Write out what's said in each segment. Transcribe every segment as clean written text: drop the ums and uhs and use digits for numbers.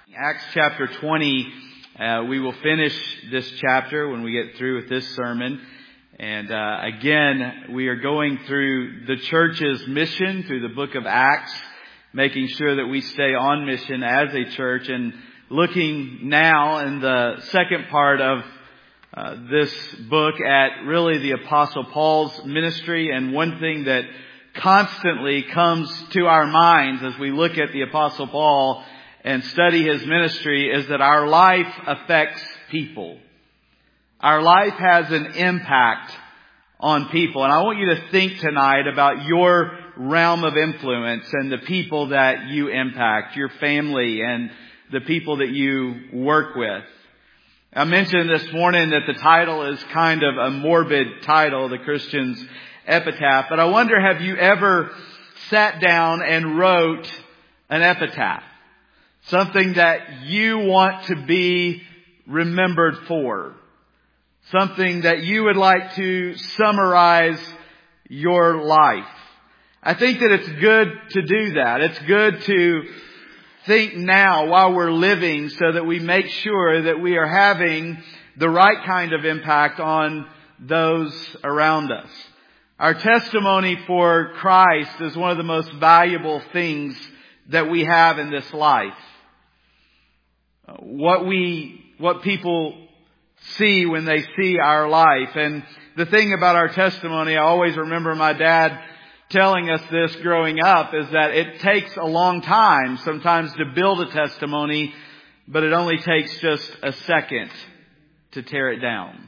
Acts chapter 20, we will finish this chapter when we get through with this sermon. And again, we are going through the church's mission through the book of Acts, making sure that we stay on mission as a church, and looking now in the second part of this book at really the Apostle Paul's ministry. And one thing that constantly comes to our minds as we look at the Apostle Paul and study his ministry is that our life affects people. Our life has an impact on people. And I want you to think tonight about your realm of influence and the people that you impact, your family and the people that you work with. I mentioned this morning that the title is kind of a morbid title, the Christian's epitaph. But I wonder, have you ever sat down and wrote an epitaph? Something that you want to be remembered for. Something that you would like to summarize your life. I think that it's good to do that. It's good to think now while we're living so that we make sure that we are having the right kind of impact on those around us. Our testimony for Christ is one of the most valuable things that we have in this life. What people see when they see our life. And the thing about our testimony, I always remember my dad telling us this growing up, is that it takes a long time sometimes to build a testimony, but it only takes just a second to tear it down.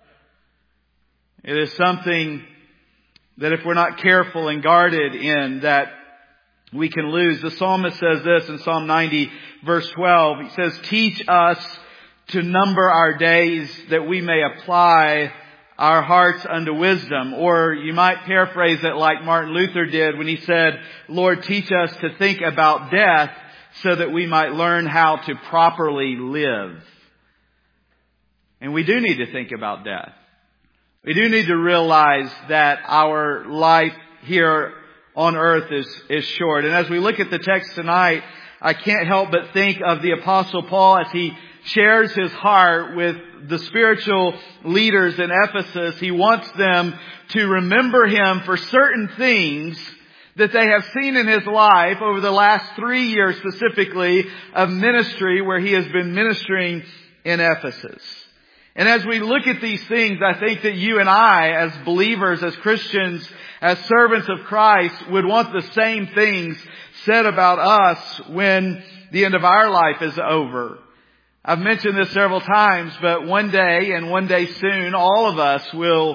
It is something that if we're not careful and guarded in, that we can lose. The psalmist says this in Psalm 90, verse 12. He says, "Teach us to number our days that we may apply our hearts unto wisdom." Or you might paraphrase it like Martin Luther did when he said, "Lord, teach us to think about death so that we might learn how to properly live." And we do need to think about death. We do need to realize that our life here on earth is short. And as we look at the text tonight, I can't help but think of the Apostle Paul as he shares his heart with the spiritual leaders in Ephesus. He wants them to remember him for certain things that they have seen in his life over the last 3 years specifically of ministry where he has been ministering in Ephesus. And as we look at these things, I think that you and I, as believers, as Christians, as servants of Christ, would want the same things said about us when the end of our life is over. I've mentioned this several times, but one day, and one day soon, all of us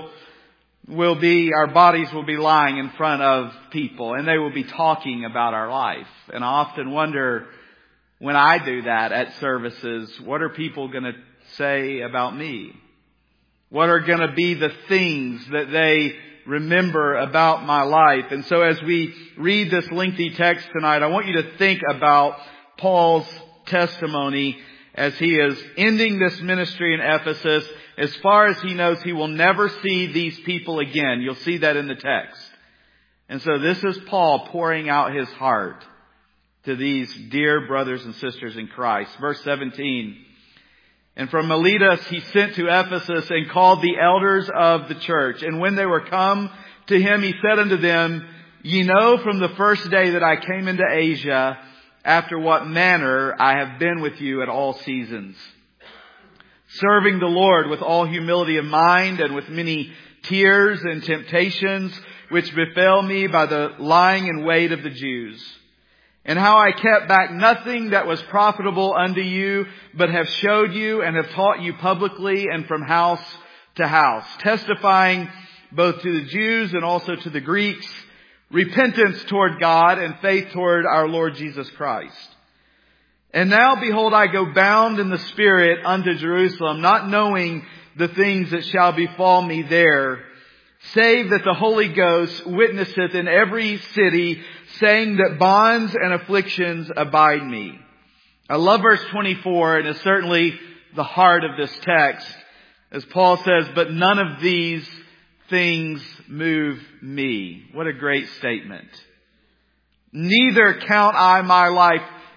our bodies will be lying in front of people, and they will be talking about our life. And I often wonder, when I do that at services, what are people going to say about me? What are going to be the things that they remember about my life? And so as we read this lengthy text tonight, I want you to think about Paul's testimony as he is ending this ministry in Ephesus. As far as he knows, he will never see these people again. You'll see that in the text. And so this is Paul pouring out his heart to these dear brothers and sisters in Christ. Verse 17. "And from Miletus he sent to Ephesus and called the elders of the church. And when they were come to him, he said unto them, Ye know from the first day that I came into Asia, after what manner I have been with you at all seasons, serving the Lord with all humility of mind and with many tears and temptations, which befell me by the lying in wait of the Jews. And how I kept back nothing that was profitable unto you, but have showed you and have taught you publicly and from house to house, testifying both to the Jews and also to the Greeks, repentance toward God and faith toward our Lord Jesus Christ. And now, behold, I go bound in the Spirit unto Jerusalem, not knowing the things that shall befall me there, save that the Holy Ghost witnesseth in every city, saying that bonds and afflictions abide me." I love verse 24, and it's certainly the heart of this text. As Paul says, "But none of these things move me." What a great statement. "Neither count I my life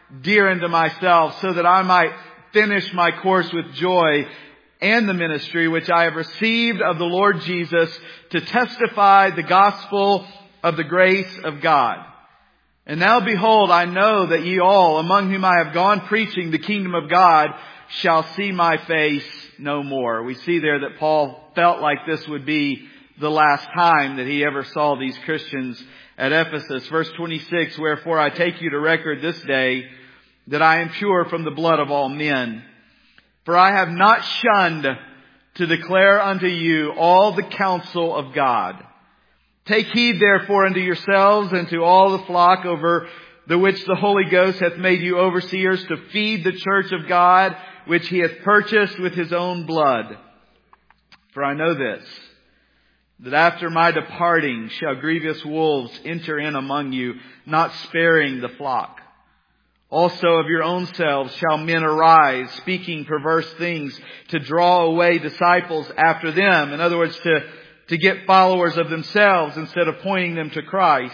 dear unto myself, so that I might finish my course with joy and the ministry which I have received of the Lord Jesus to testify the gospel of the grace of God. And now behold, I know that ye all, among whom I have gone preaching the kingdom of God, shall see my face no more. We see there that Paul felt like this would be the last time that he ever saw these Christians at Ephesus. Verse 26, wherefore I take you to record this day that I am pure from the blood of all men. For I have not shunned to declare unto you all the counsel of God. Take heed therefore unto yourselves and to all the flock over the which the Holy Ghost hath made you overseers, to feed the church of God, which he hath purchased with his own blood. For I know this, that after my departing shall grievous wolves enter in among you, not sparing the flock. Also of your own selves shall men arise, speaking perverse things, to draw away disciples after them. In other words, to get followers of themselves instead of pointing them to Christ.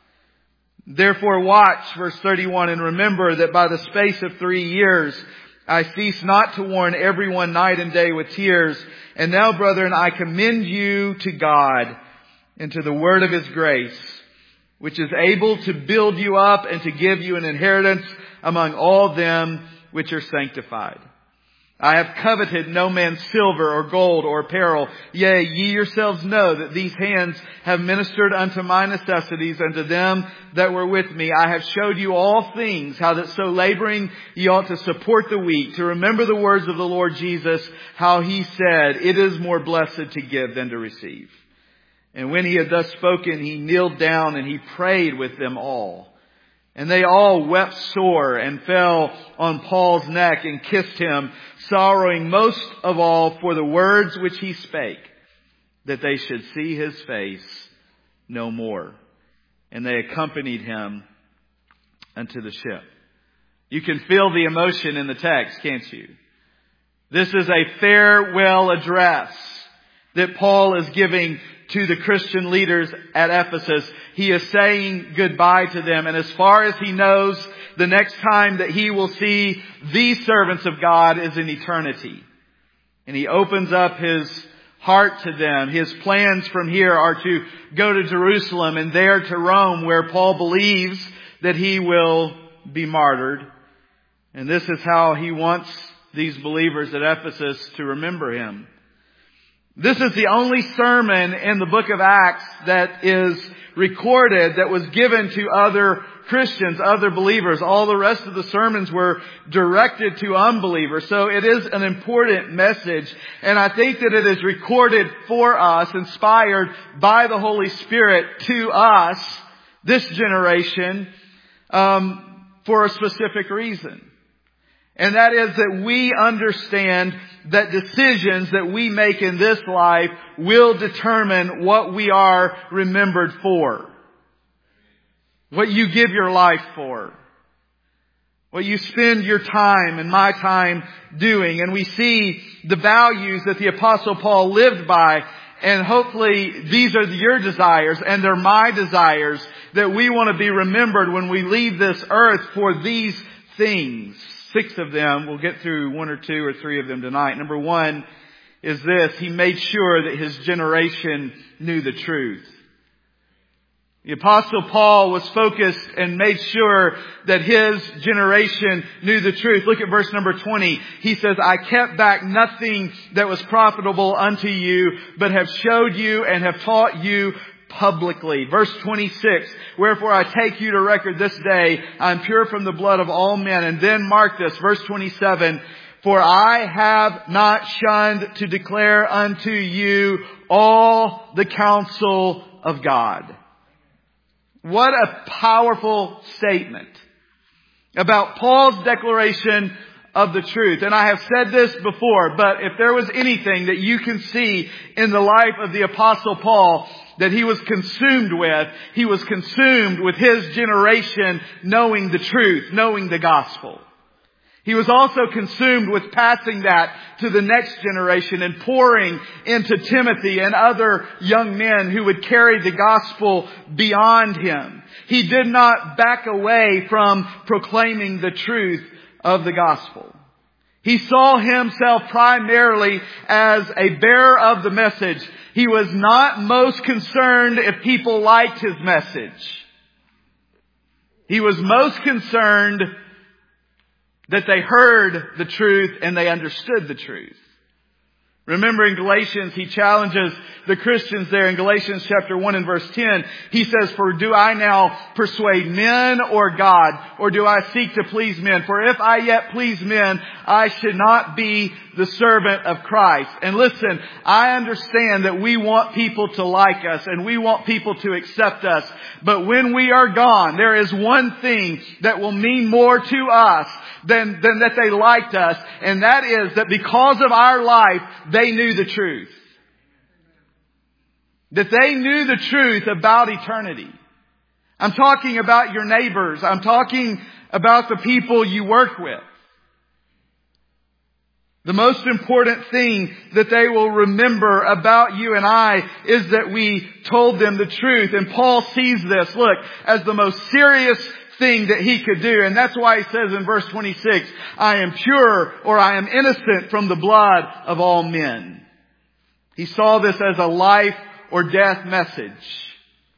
Therefore watch, verse 31, and remember that by the space of 3 years I cease not to warn everyone night and day with tears. And now, brethren, I commend you to God and to the word of his grace, which is able to build you up and to give you an inheritance among all them which are sanctified. I have coveted no man's silver or gold or apparel. Yea, ye yourselves know that these hands have ministered unto my necessities, and to them that were with me. I have showed you all things, how that so laboring ye ought to support the weak, to remember the words of the Lord Jesus, how he said, it is more blessed to give than to receive. And when he had thus spoken, he kneeled down and he prayed with them all. And they all wept sore and fell on Paul's neck and kissed him, sorrowing most of all for the words which he spake, that they should see his face no more. And they accompanied him unto the ship. You can feel the emotion in the text, can't you? This is a farewell address that Paul is giving to the Christian leaders at Ephesus. He is saying goodbye to them. And as far as he knows, the next time that he will see these servants of God is in eternity. And he opens up his heart to them. His plans from here are to go to Jerusalem and there to Rome, where Paul believes that he will be martyred. And this is how he wants these believers at Ephesus to remember him. This is the only sermon in the book of Acts that is recorded that was given to other Christians, other believers. All the rest of the sermons were directed to unbelievers. So it is an important message. And I think that it is recorded for us, inspired by the Holy Spirit to us, this generation, for a specific reason. And that is that we understand that decisions that we make in this life will determine what we are remembered for. What you give your life for. What you spend your time and my time doing. And we see the values that the Apostle Paul lived by. And hopefully these are your desires and they're my desires, that we want to be remembered when we leave this earth for these things. 6 of them. We'll get through 1 or 2 or 3 of them tonight. Number 1 is this. He made sure that his generation knew the truth. The Apostle Paul was focused and made sure that his generation knew the truth. Look at verse number 20. He says, I kept back nothing that was profitable unto you, but have showed you and have taught you publicly. Verse 26, wherefore I take you to record this day, I am pure from the blood of all men. And then mark this, verse 27, for I have not shunned to declare unto you all the counsel of God. What a powerful statement about Paul's declaration of the truth. And I have said this before, but if there was anything that you can see in the life of the Apostle Paul that he was consumed with his generation knowing the truth, knowing the gospel. He was also consumed with passing that to the next generation and pouring into Timothy and other young men who would carry the gospel beyond him. He did not back away from proclaiming the truth of the gospel. He saw himself primarily as a bearer of the message. He was not most concerned if people liked his message. He was most concerned that they heard the truth and they understood the truth. Remember in Galatians, he challenges the Christians there in Galatians chapter 1 and verse 10. He says, "For do I now persuade men or God, or do I seek to please men? For if I yet please men, I should not be the servant of Christ." And listen, I understand that we want people to like us and we want people to accept us. But when we are gone, there is one thing that will mean more to us than that they liked us. And that is that because of our life, they knew the truth. That they knew the truth about eternity. I'm talking about your neighbors. I'm talking about the people you work with. The most important thing that they will remember about you and I is that we told them the truth. And Paul sees this, look, as the most serious thing that he could do. And that's why he says in verse 26, "I am pure," or "I am innocent from the blood of all men." He saw this as a life or death message.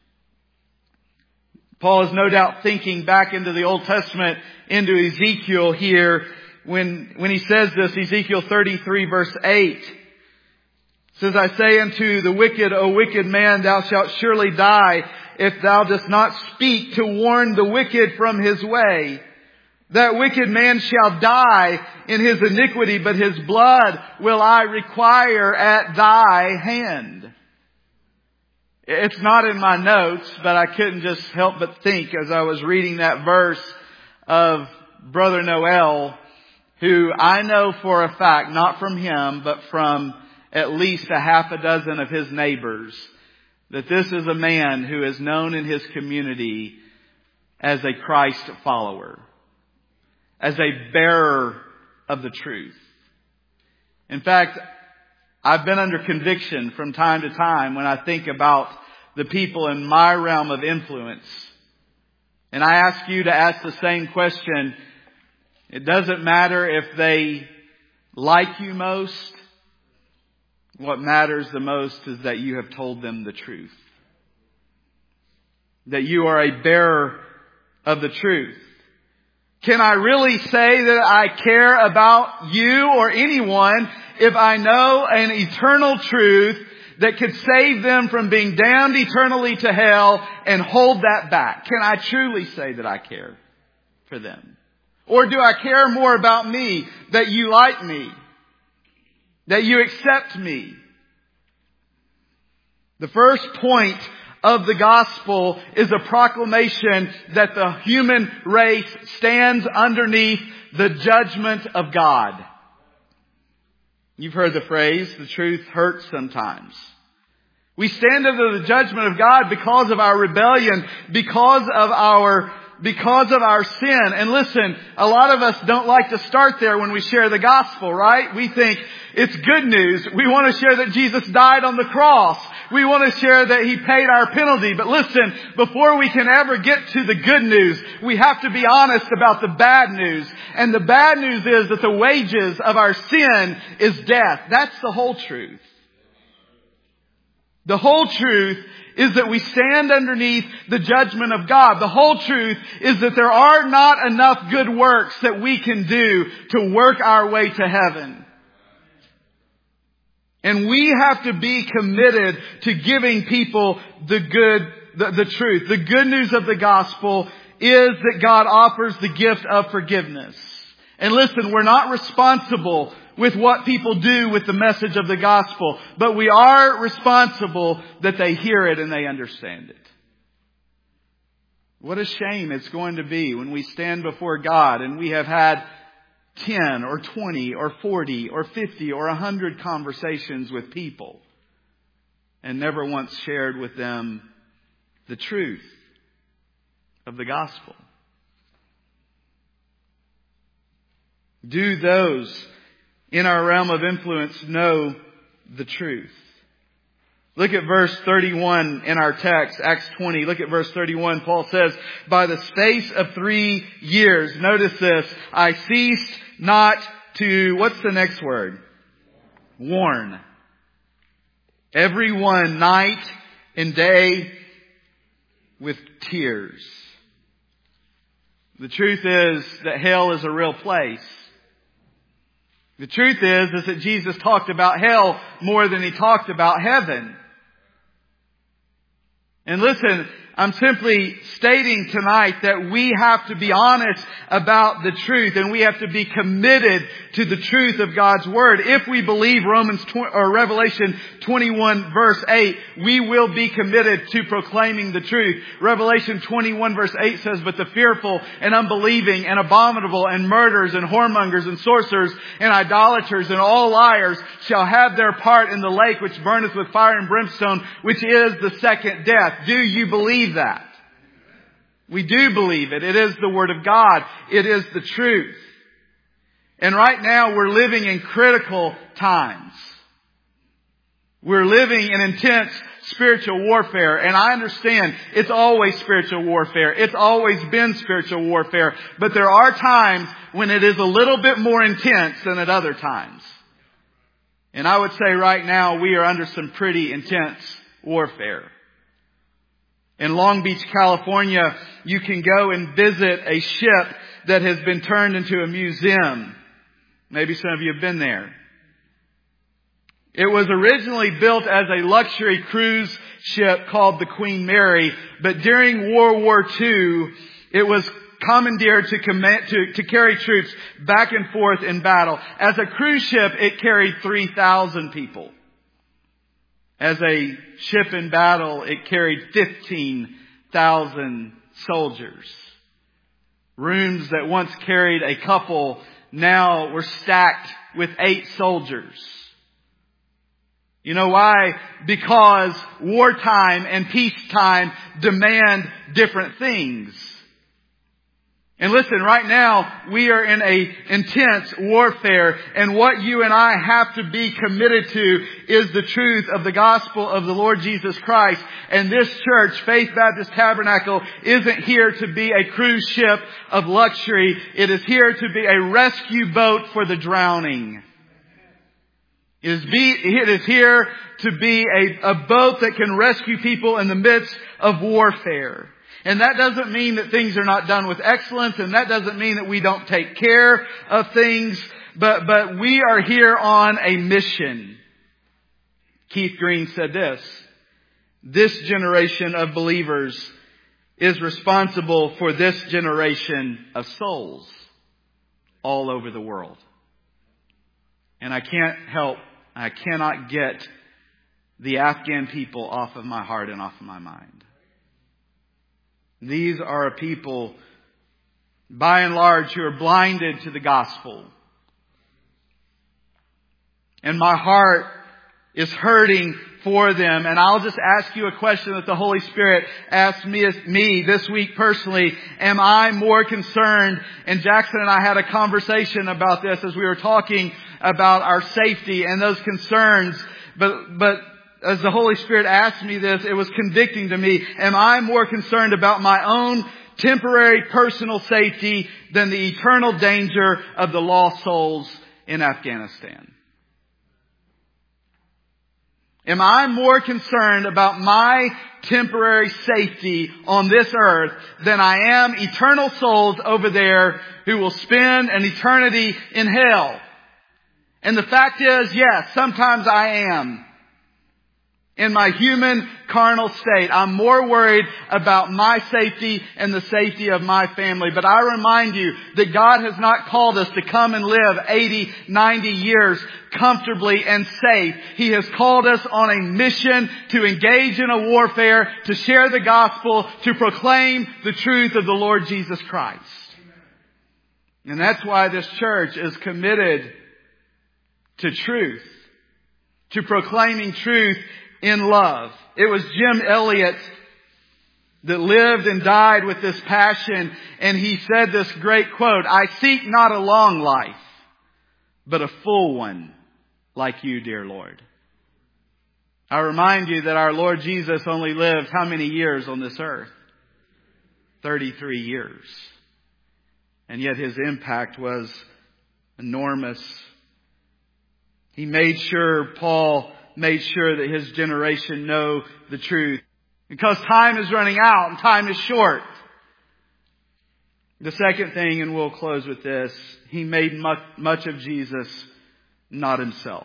Paul is no doubt thinking back into the Old Testament, into Ezekiel here, when he says this, Ezekiel 33 verse 8. Says, "I say unto the wicked, O wicked man, thou shalt surely die, if thou dost not speak to warn the wicked from his way. That wicked man shall die in his iniquity, but his blood will I require at thy hand." It's not in my notes, but I couldn't just help but think as I was reading that verse of Brother Noel, who I know for a fact, not from him, but from at least a half a dozen of his neighbors, that this is a man who is known in his community as a Christ follower, as a bearer of the truth. In fact, I've been under conviction from time to time when I think about the people in my realm of influence. And I ask you to ask the same question. It doesn't matter if they like you most. What matters the most is that you have told them the truth. That you are a bearer of the truth. Can I really say that I care about you or anyone if I know an eternal truth that could save them from being damned eternally to hell and hold that back? Can I truly say that I care for them? Or do I care more about me, that you like me, that you accept me? The first point of the gospel is a proclamation that the human race stands underneath the judgment of God. You've heard the phrase, the truth hurts sometimes. We stand under the judgment of God because of our rebellion, because of our sin. And listen, a lot of us don't like to start there when we share the gospel, right? We think it's good news. We want to share that Jesus died on the cross. We want to share that He paid our penalty. But listen, before we can ever get to the good news, we have to be honest about the bad news. And the bad news is that the wages of our sin is death. That's the whole truth. The whole truth is that we stand underneath the judgment of God. The whole truth is that there are not enough good works that we can do to work our way to heaven. And we have to be committed to giving people the truth. The good news of the gospel is that God offers the gift of forgiveness. And listen, we're not responsible with what people do with the message of the gospel, but we are responsible that they hear it and they understand it. What a shame it's going to be when we stand before God and we have had 10 or 20 or 40 or 50 or 100 conversations with people and never once shared with them the truth of the gospel. Do those in our realm of influence know the truth? Look at verse 31 in our text, Acts 20. Look at verse 31. Paul says, by the space of 3 years, notice this, I ceased not to, what's the next word? Warn. Everyone night and day with tears. The truth is that hell is a real place. The truth is that Jesus talked about hell more than He talked about heaven. And listen, I'm simply stating tonight that we have to be honest about the truth, and we have to be committed to the truth of God's Word. If we believe Revelation 21 verse 8, we will be committed to proclaiming the truth. Revelation 21 verse 8 says, but the fearful and unbelieving and abominable and murderers and whoremongers and sorcerers and idolaters and all liars shall have their part in the lake which burneth with fire and brimstone, which is the second death. Do you believe that? We do believe it. It is the Word of God. It is the truth. And right now we're living in critical times. We're living in intense spiritual warfare. And I understand it's always spiritual warfare. It's always been spiritual warfare. But there are times when it is a little bit more intense than at other times. And I would say right now we are under some pretty intense warfare. In Long Beach, California, you can go and visit a ship that has been turned into a museum. Maybe some of you have been there. It was originally built as a luxury cruise ship called the Queen Mary, but during World War II, it was commandeered to carry troops back and forth in battle. As a cruise ship, it carried 3,000 people. As a ship in battle, it carried 15,000 soldiers. Rooms that once carried a couple now were stacked with 8 soldiers. You know why? Because wartime and peacetime demand different things. And listen, right now we are in a intense warfare, and what you and I have to be committed to is the truth of the gospel of the Lord Jesus Christ. And this church, Faith Baptist Tabernacle, isn't here to be a cruise ship of luxury. It is here to be a rescue boat for the drowning. It is here to be a boat that can rescue people in the midst of warfare. And that doesn't mean that things are not done with excellence, and that doesn't mean that we don't take care of things, but we are here on a mission. Keith Green said this generation of believers is responsible for this generation of souls all over the world. And I cannot get the Afghan people off of my heart and off of my mind. These are a people, by and large, who are blinded to the gospel. And my heart is hurting for them. And I'll just ask you a question that the Holy Spirit asked me this week personally. Am I more concerned? And Jackson and I had a conversation about this as we were talking about our safety and those concerns. But as the Holy Spirit asked me this, it was convicting to me. Am I more concerned about my own temporary personal safety than the eternal danger of the lost souls in Afghanistan? Am I more concerned about my temporary safety on this earth than I am eternal souls over there who will spend an eternity in hell? And the fact is, yes, sometimes I am. In my human carnal state, I'm more worried about my safety and the safety of my family. But I remind you that God has not called us to come and live 80, 90 years comfortably and safe. He has called us on a mission to engage in a warfare, to share the gospel, to proclaim the truth of the Lord Jesus Christ. And that's why this church is committed to truth, to proclaiming truth in love. It was Jim Elliot that lived and died with this passion, and he said this great quote, "I seek not a long life, but a full one like you, dear Lord. I remind you that our Lord Jesus only lived how many years on this earth? 33 years. And yet his impact was enormous. Paul made sure that his generation know the truth. Because time is running out and time is short. The second thing, and we'll close with this, he made much of Jesus, not himself.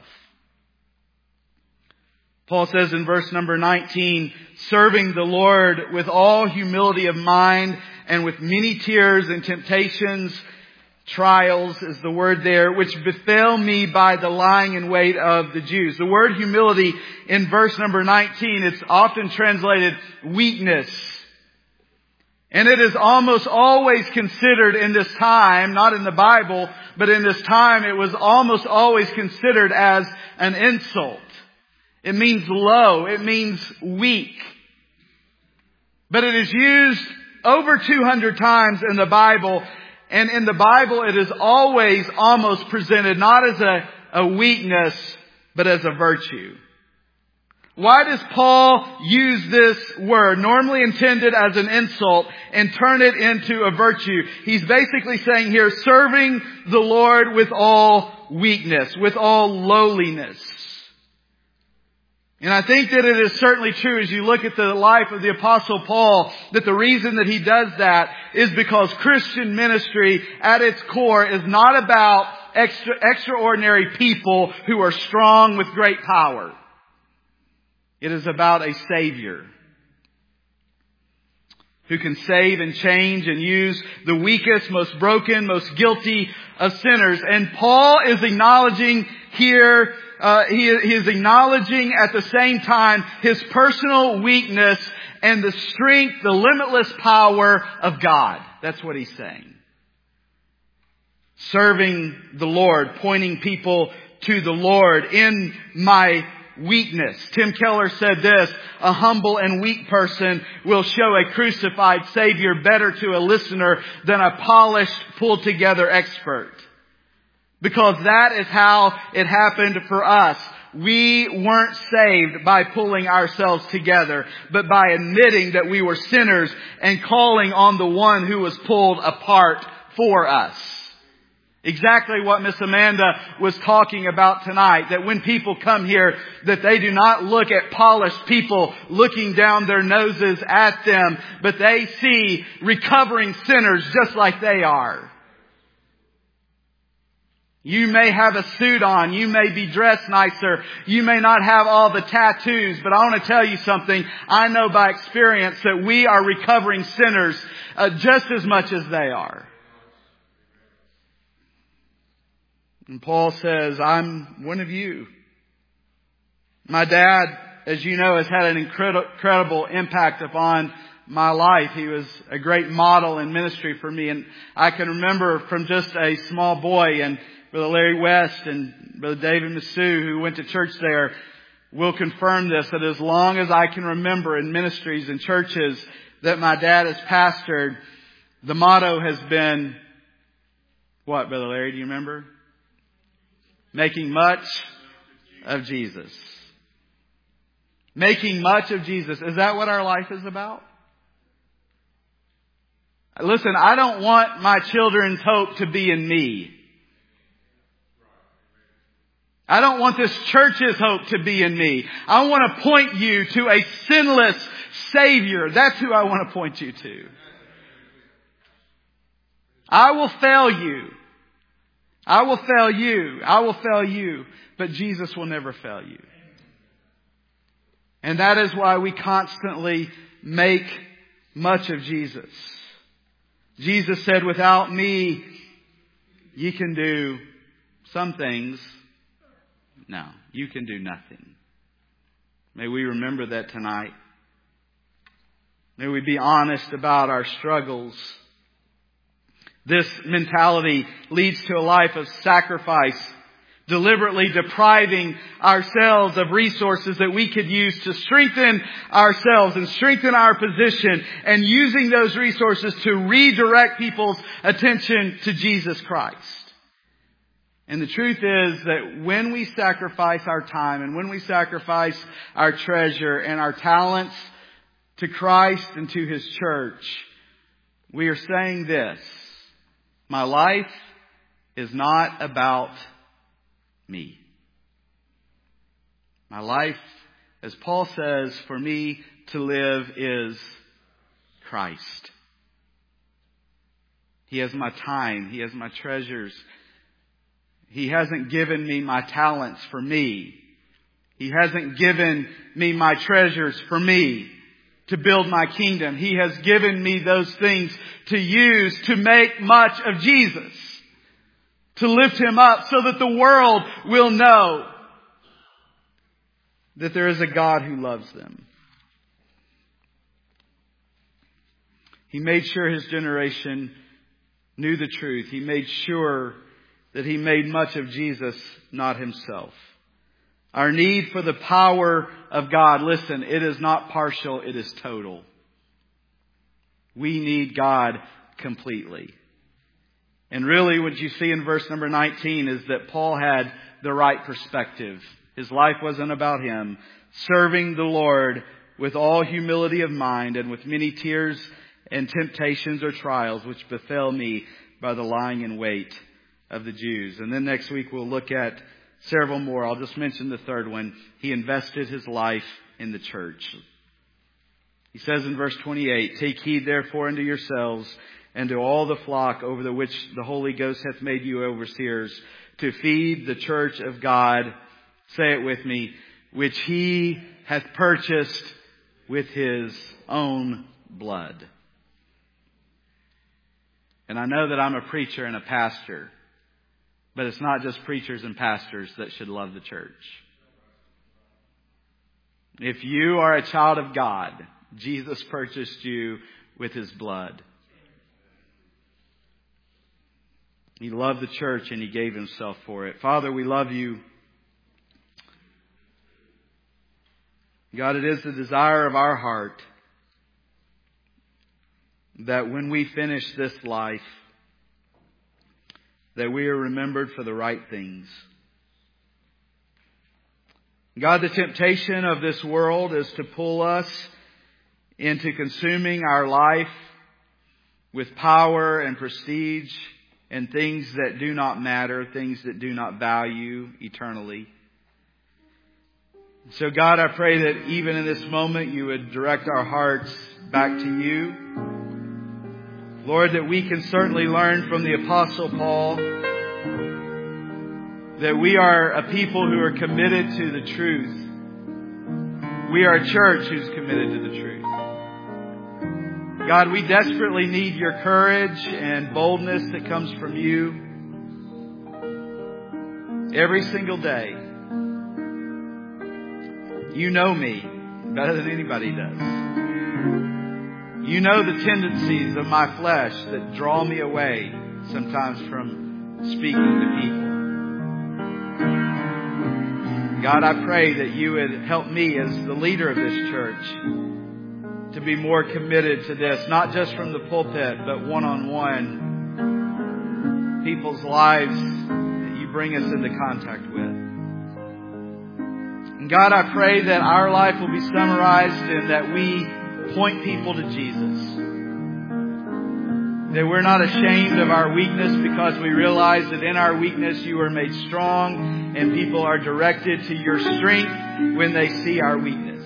Paul says in verse number 19, serving the Lord with all humility of mind and with many tears and temptations, trials is the word there, which befell me by the lying in wait of the Jews. The word humility in verse number 19, it's often translated weakness. And it is almost always considered in this time, not in the Bible, but in this time it was almost always considered as an insult. It means low. It means weak. But it is used over 200 times in the Bible. And in the Bible, it is always almost presented not as a weakness, but as a virtue. Why does Paul use this word, normally intended as an insult, and turn it into a virtue? He's basically saying here, serving the Lord with all weakness, with all lowliness. And I think that it is certainly true as you look at the life of the Apostle Paul, that the reason that he does that is because Christian ministry at its core is not about extraordinary people who are strong with great power. It is about a Savior who can save and change and use the weakest, most broken, most guilty of sinners. And Paul is acknowledging here, he is acknowledging at the same time his personal weakness and the strength, the limitless power of God. That's what he's saying. Serving the Lord, pointing people to the Lord in my weakness. Tim Keller said this, a humble and weak person will show a crucified Savior better to a listener than a polished, pulled together expert. Because that is how it happened for us. We weren't saved by pulling ourselves together, but by admitting that we were sinners and calling on the one who was pulled apart for us. Exactly what Miss Amanda was talking about tonight. That when people come here, that they do not look at polished people looking down their noses at them, but they see recovering sinners just like they are. You may have a suit on. You may be dressed nicer. You may not have all the tattoos. But I want to tell you something. I know by experience that we are recovering sinners just as much as they are. And Paul says, I'm one of you. My dad, as you know, has had an incredible impact upon my life. He was a great model in ministry for me. And I can remember from just a small boy, and Brother Larry West and Brother David Massou, who went to church there, will confirm this, that as long as I can remember in ministries and churches that my dad has pastored, the motto has been, what, Brother Larry, do you remember? Making much of Jesus. Making much of Jesus. Is that what our life is about? Listen, I don't want my children's hope to be in me. I don't want this church's hope to be in me. I want to point you to a sinless Savior. That's who I want to point you to. I will fail you. I will fail you. I will fail you. But Jesus will never fail you. And that is why we constantly make much of Jesus. Jesus said, without me, ye can do some things. No, you can do nothing. May we remember that tonight. May we be honest about our struggles. This mentality leads to a life of sacrifice, deliberately depriving ourselves of resources that we could use to strengthen ourselves and strengthen our position, and using those resources to redirect people's attention to Jesus Christ. And the truth is that when we sacrifice our time and when we sacrifice our treasure and our talents to Christ and to His church, we are saying this: my life is not about me. My life, as Paul says, for me to live is Christ. He has my time. He has my treasures. He hasn't given me my talents for me. He hasn't given me my treasures for me to build my kingdom. He has given me those things to use to make much of Jesus, to lift Him up so that the world will know that there is a God who loves them. He made sure His generation knew the truth. He made sure that He made much of Jesus, not Himself. Our need for the power of God, listen, it is not partial, it is total. We need God completely. And really what you see in verse number 19 is that Paul had the right perspective. His life wasn't about him. Serving the Lord with all humility of mind and with many tears and temptations or trials which befell me by the lying in wait of the Jews. And then next week we'll look at several more. I'll just mention the third one. He invested his life in the church. He says in verse 28, "Take heed therefore unto yourselves and to all the flock over the which the Holy Ghost hath made you overseers, to feed the church of God," say it with me, "which He hath purchased with His own blood." And I know that I'm a preacher and a pastor, but it's not just preachers and pastors that should love the church. If you are a child of God, Jesus purchased you with His blood. He loved the church and He gave Himself for it. Father, we love You. God, it is the desire of our heart that when we finish this life, that we are remembered for the right things. God, the temptation of this world is to pull us into consuming our life with power and prestige and things that do not matter, things that do not value eternally. So God, I pray that even in this moment you would direct our hearts back to You. Lord, that we can certainly learn from the Apostle Paul that we are a people who are committed to the truth. We are a church who's committed to the truth. God, we desperately need Your courage and boldness that comes from You every single day. You know me better than anybody does. You know the tendencies of my flesh that draw me away sometimes from speaking to people. God, I pray that You would help me as the leader of this church to be more committed to this, not just from the pulpit, but one-on-one, people's lives that You bring us into contact with. And God, I pray that our life will be summarized in that we point people to Jesus. That we're not ashamed of our weakness because we realize that in our weakness You are made strong and people are directed to Your strength when they see our weakness.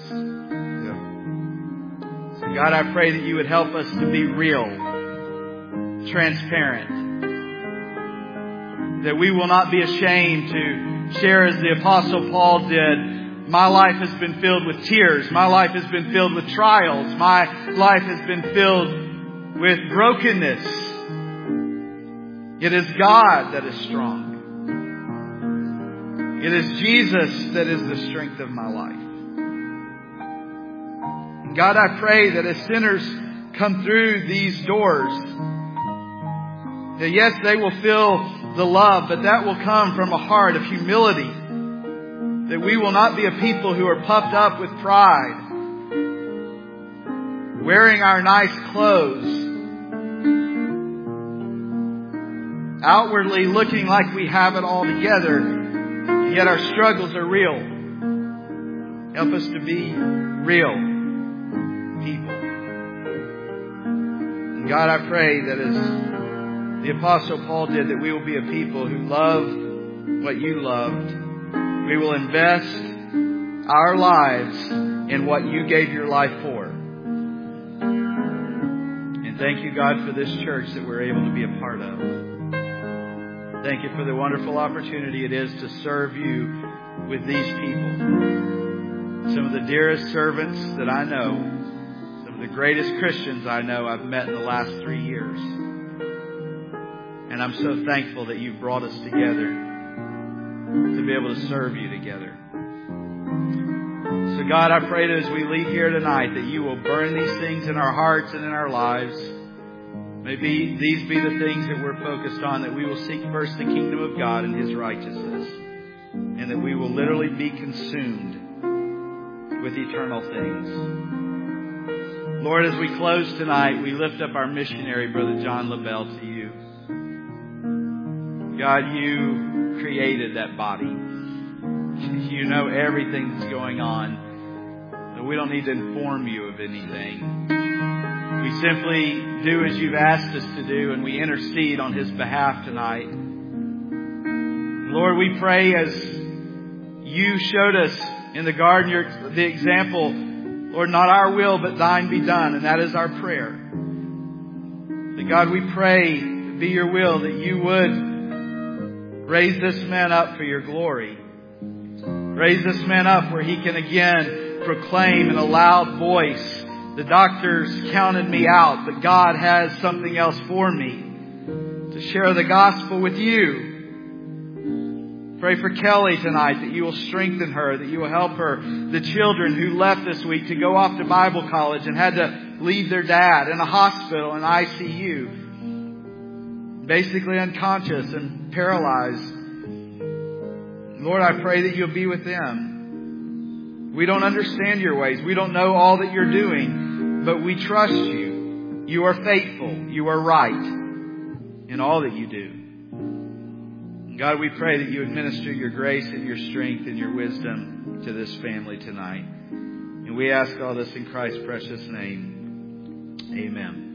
So God, I pray that You would help us to be real, transparent. That we will not be ashamed to share as the Apostle Paul did. My life has been filled with tears. My life has been filled with trials. My life has been filled with brokenness. It is God that is strong. It is Jesus that is the strength of my life. And God, I pray that as sinners come through these doors, that yes, they will feel the love, but that will come from a heart of humility. That we will not be a people who are puffed up with pride, wearing our nice clothes, outwardly looking like we have it all together, yet our struggles are real. Help us to be real people. And God, I pray that as the Apostle Paul did, that we will be a people who love what you loved. We will invest our lives in what you gave your life for. And thank you, God, for this church that we're able to be a part of. Thank you for the wonderful opportunity it is to serve you with these people. Some of the dearest servants that I know, some of the greatest Christians I know I've met in the last 3 years. And I'm so thankful that you've brought us together to be able to serve you together. So God, I pray that as we leave here tonight, that you will burn these things in our hearts and in our lives. Maybe these be the things that we're focused on, that we will seek first the kingdom of God and His righteousness, and that we will literally be consumed with eternal things. Lord, as we close tonight, we lift up our missionary, Brother John LaBelle, to you. God, you created that body. You know everything that's going on. So we don't need to inform you of anything. We simply do as you've asked us to do, and we intercede on his behalf tonight. Lord, we pray as you showed us in the garden the example, Lord, not our will but thine be done, and that is our prayer. That God, we pray to be your will, that you would raise this man up for your glory. Raise this man up where he can again proclaim in a loud voice, the doctors counted me out, but God has something else for me, to share the gospel with you. Pray for Kelly tonight, that you will strengthen her, that you will help her. The children who left this week to go off to Bible college and had to leave their dad in a hospital in ICU, basically unconscious and paralyzed. Lord, I pray that you'll be with them. We don't understand your ways. We don't know all that you're doing, but we trust you. You are faithful. You are right in all that you do. And God, we pray that you administer your grace and your strength and your wisdom to this family tonight. And we ask all this in Christ's precious name. Amen.